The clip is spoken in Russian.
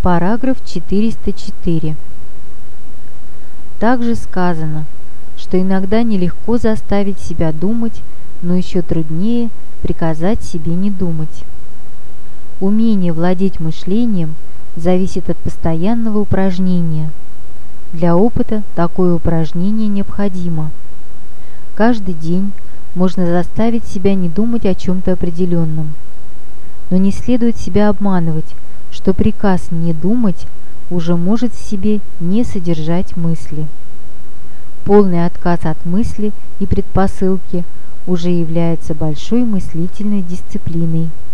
Параграф 404. Также сказано, что иногда нелегко заставить себя думать, но еще труднее приказать себе не думать. Умение владеть мышлением зависит от постоянного упражнения. Для опыта такое упражнение необходимо. Каждый день можно заставить себя не думать о чем-то определенном. Но не следует себя обманывать, что приказ не думать уже может в себе не содержать мысли. Полный отказ от мысли и предпосылки уже является большой мыслительной дисциплиной.